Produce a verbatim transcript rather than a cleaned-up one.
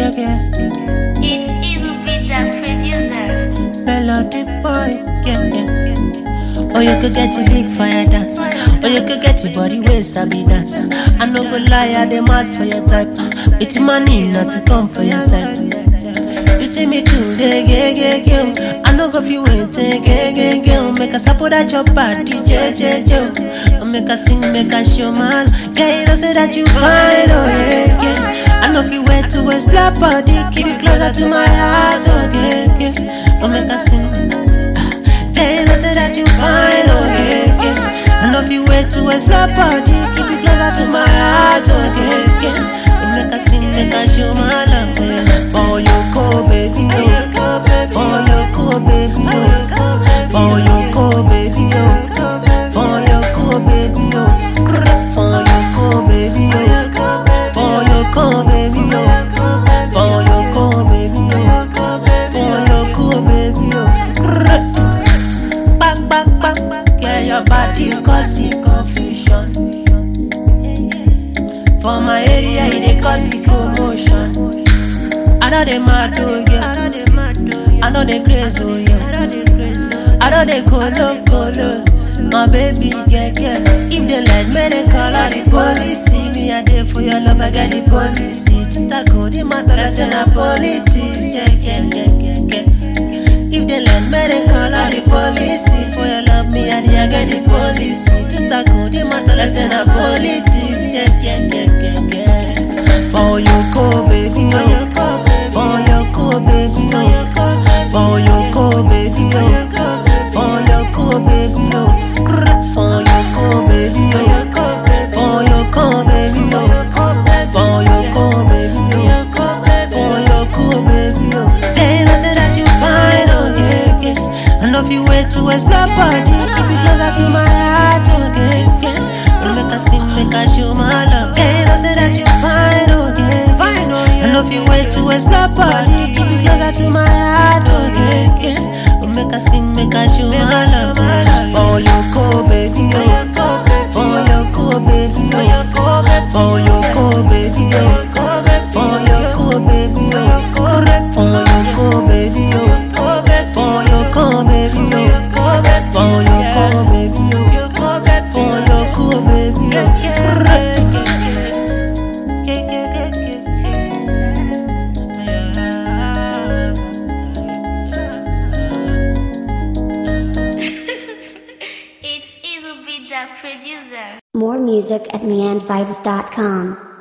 yeah, yeah. It's Easy Beat the producer. Melody boy, yeah, yeah. Or you could get a big fire dance, or you could get your body waist sabi dance. I no go lie, I dey mad for your type. It's money not to come for your side. You see me today, yeah, yeah, yeah. I no go feel wait, yeah, yeah, yeah. Make a support that your body, yeah, yeah, yeah. Make a sing, make a show, man. Yeah, you know say that you fine, oh yeah, yeah. I know if you wait to waste black body, keep it closer to my heart, oh yeah, yeah. Oh, make a sing. Yeah, you know say that you fine, oh yeah, yeah. I know if you wait to waste black body, keep it closer to my heart, oh yeah, yeah. Oh, make a sing, make a show, my love, yeah. For your co, baby, oh. For your co, baby, oh. For your co, baby, oh. For your co, baby, oh. For your co, baby, oh. For your co, baby, oh. For your co, baby, oh. For your co, baby, oh. Back, back, back. Yeah, your body causing confusion. For my area, it dey cause commotion. I know they mad, oh yeah. I know they crazy, oh yeah. I know they colo, colo. My baby, yeah, yeah. If they like me, they call out the police. See me, I there for your love, I got the police. To tackle the matter, I say na politics. Yeah, yeah, yeah, yeah, yeah. If they like me, they call out the police. For your love, me, I there, I got the police. To tackle the matter, I say na politics. Yeah, yeah, yeah, yeah, yeah. For your co, baby, oh. For your co, baby, oh. For your co, baby, oh. For your co, baby, oh. For your co, baby, oh. For your co, baby, oh. For your co, baby, oh. For your co, baby, oh. Then I said that you fine, oh yeah, yeah. I know if you wait to explore body, keep it closer to my heart, oh yeah, yeah. Well, make a sing, make a show my love. Then I said that you fine, oh yeah, fine, oh yeah. I know if you wait to explore body, keep it closer to my heart, oh yeah, yeah. Well, make a sing, make a show my love. For your co, baby, oh. For your co, baby, oh. For your co, baby, oh. For your co, baby, oh. For your co, baby, oh. For your co, baby, oh. For your co, baby, oh. For your co, baby, oh. It's Easy Beat the producer. More music at meandvibes dot com.